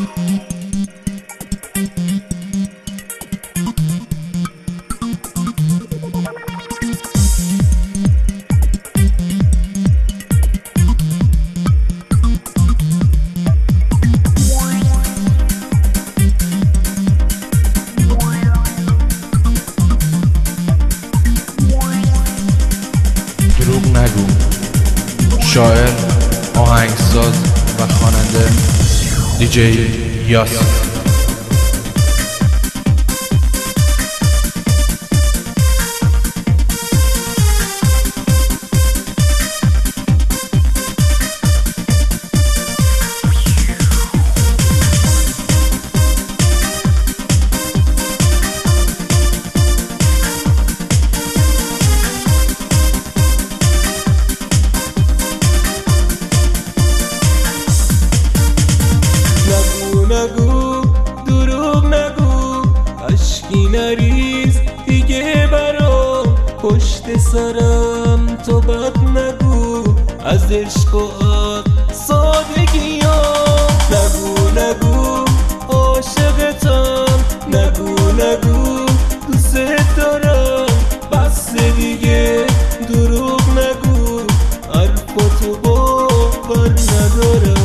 دروغ نگو. شاعر، آهنگساز و خواننده دیجی یاسر. نگو دروغ نگو، اشکی نریز دیگه برام، پشت سرم تو بد نگو از عشق و سادگی ها. نگو نگو عاشقتم، نگو نگو دوست دارم، بس دیگه دروغ نگو، حرفاتو باور ندارم.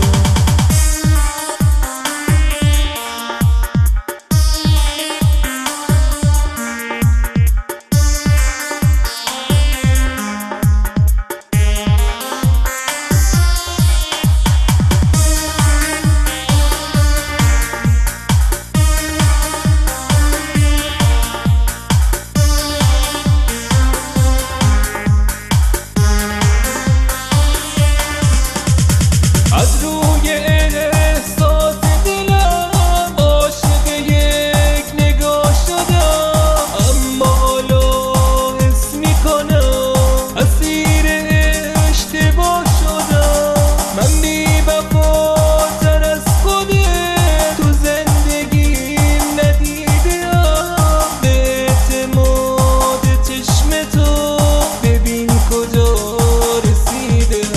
از روی احساس دلم عاشق یک نگاه شدم، اما حالا حس میکنم اسیر اشتباه شدم. من بی‌وفاتر از خودت تو زندگیم ندیدم، به اعتماد چشم تو ببین کجا رسیدم.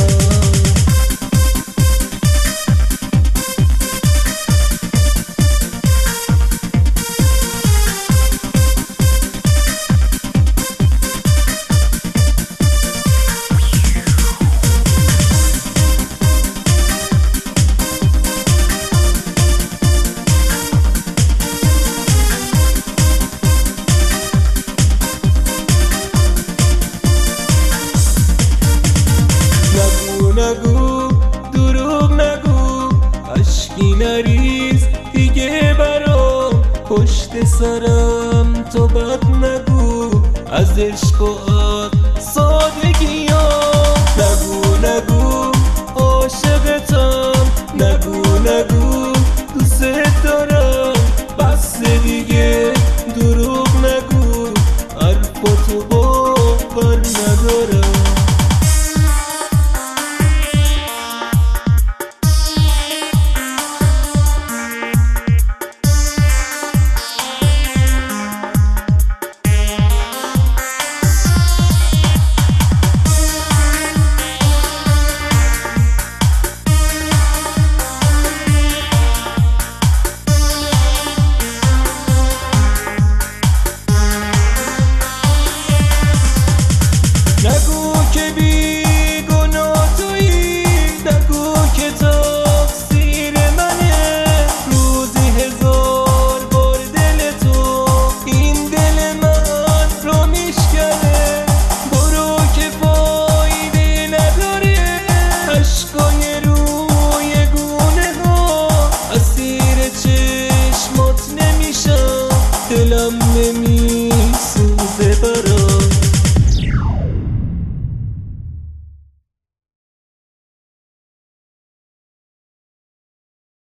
نگو دروغ نگو، اشکی نریز دیگه برام، پشت سرم تو بد نگو از عشق و